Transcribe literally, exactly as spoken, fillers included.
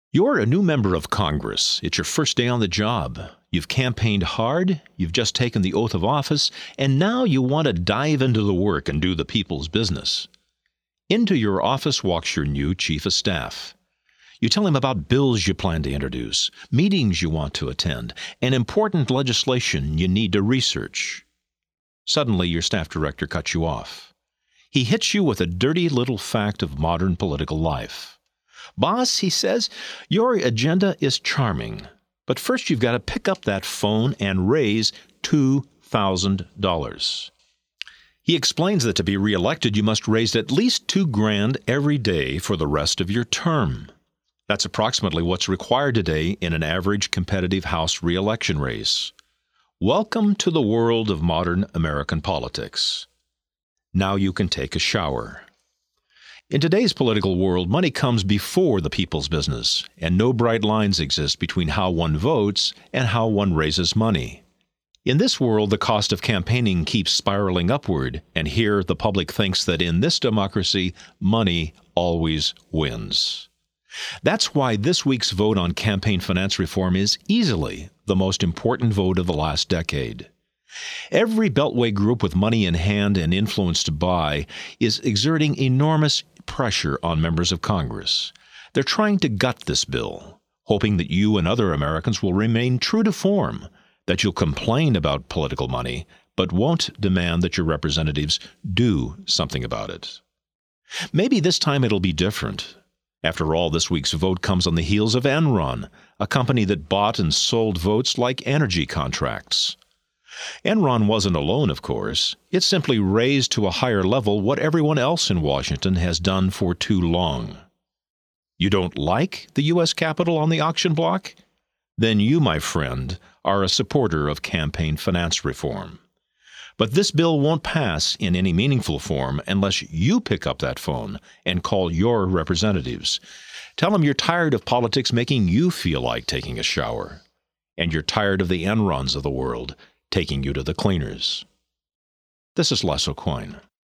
You're a new member of Congress. It's your first day on the job. You've campaigned hard, you've just taken the oath of office, and now you want to dive into the work and do the people's business. Into your office walks your new chief of staff. You tell him about bills you plan to introduce, meetings you want to attend, and important legislation you need to research. Suddenly, your staff director cuts you off. He hits you with a dirty little fact of modern political life. "Boss," he says, "your agenda is charming, but first you've got to pick up that phone and raise two thousand dollars. He explains that to be reelected, you must raise at least two grand every day for the rest of your term. That's approximately what's required today in an average competitive House reelection race. Welcome to the world of modern American politics. Now you can take a shower. In today's political world, money comes before the people's business, and no bright lines exist between how one votes and how one raises money. In this world, the cost of campaigning keeps spiraling upward, and here the public thinks that in this democracy, money always wins. That's why this week's vote on campaign finance reform is easily the most important vote of the last decade. Every Beltway group with money in hand and influence to buy is exerting enormous pressure on members of Congress. They're trying to gut this bill, hoping that you and other Americans will remain true to form, that you'll complain about political money, but won't demand that your representatives do something about it. Maybe this time it'll be different. After all, this week's vote comes on the heels of Enron, a company that bought and sold votes like energy contracts. Enron wasn't alone, of course. It simply raised to a higher level what everyone else in Washington has done for too long. You don't like the U S Capitol on the auction block? Then you, my friend, are a supporter of campaign finance reform. But this bill won't pass in any meaningful form unless you pick up that phone and call your representatives. Tell them you're tired of politics making you feel like taking a shower, and you're tired of the Enrons of the world taking you to the cleaners. This is Les Aucoin.